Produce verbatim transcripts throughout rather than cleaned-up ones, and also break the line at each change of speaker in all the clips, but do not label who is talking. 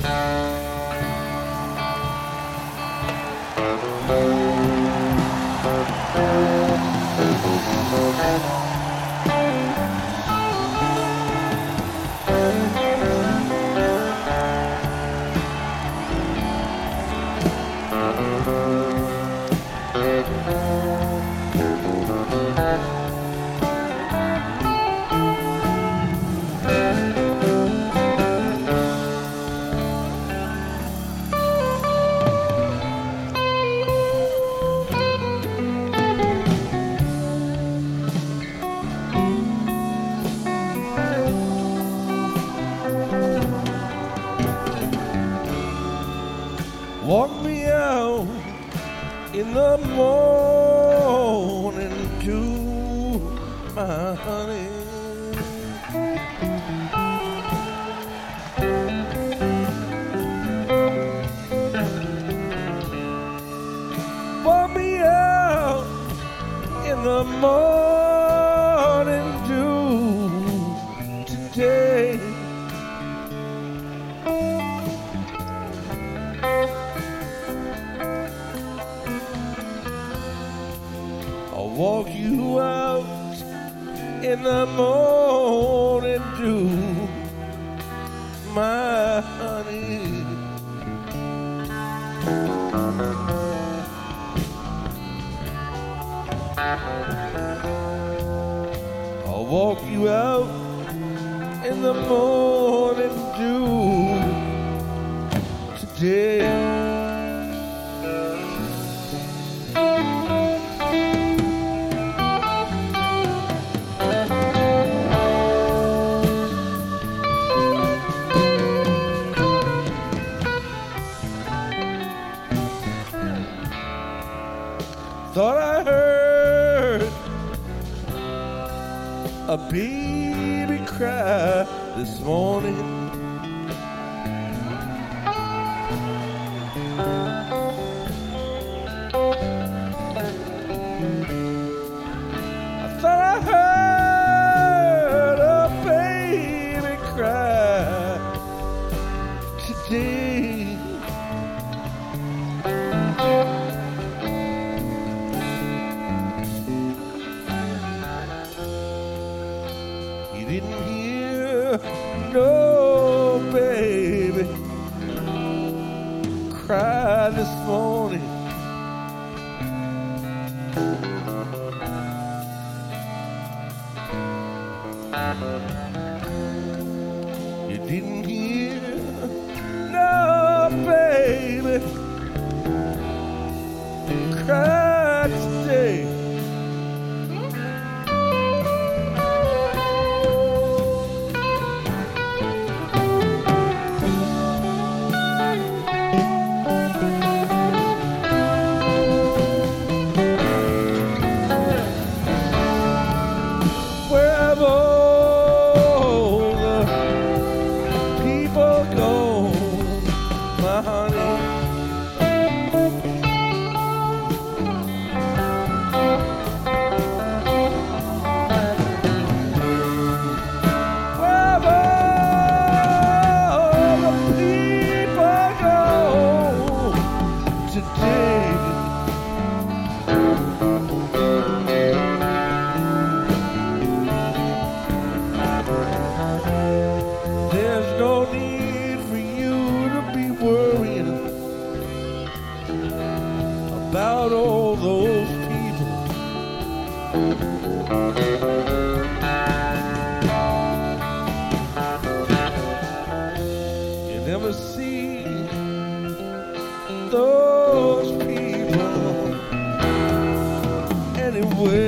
Walk me out in the morning to my honey. Walk me out in the morning dew today. I'll walk you out in the morning dew, my honey. I'll walk you out in the morning dew today. Thought I heard a baby cry this morning. I thought I heard a baby cry today. You didn't hear no baby cry this morning. You didn't hear no baby cry today. There's no need for you to be worrying about all those people. You never see those people anyway.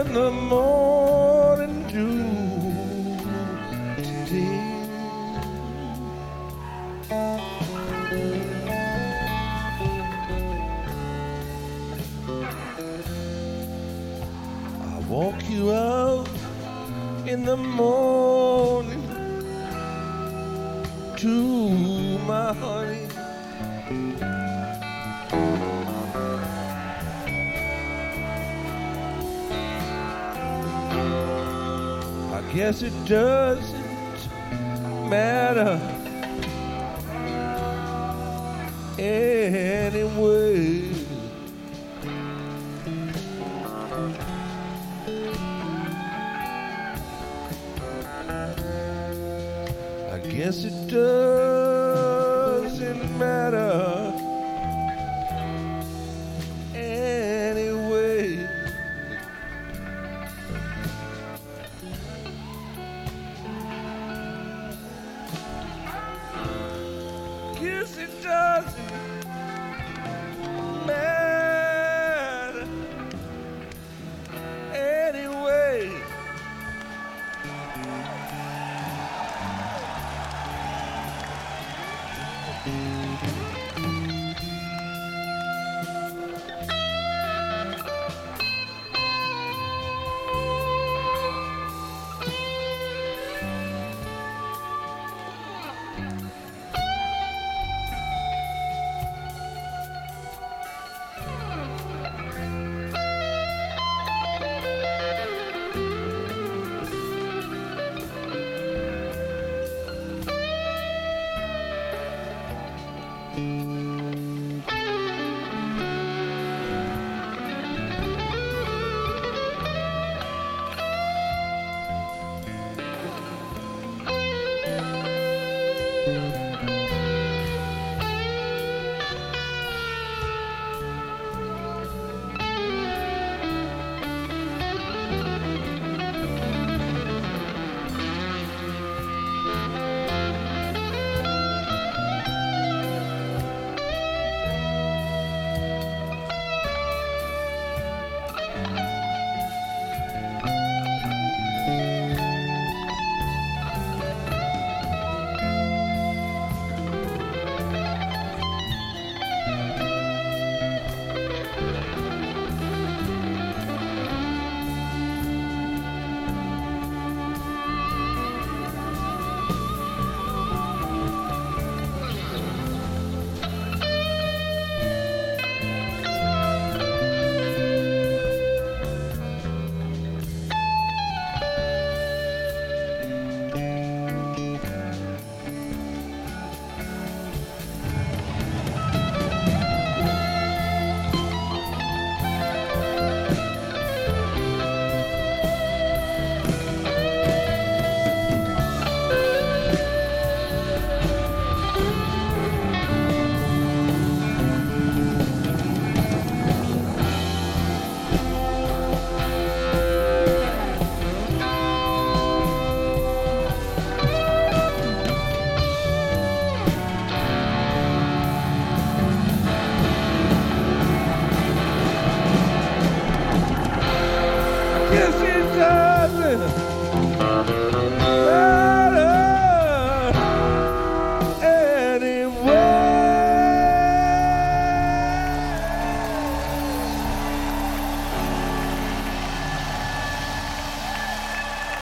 in the morning dew today. I walk you out in the morning to my honey. I guess it doesn't matter anyway. I guess it doesn't matter anyway. Guess it doesn't matter anyway. Yes, it does.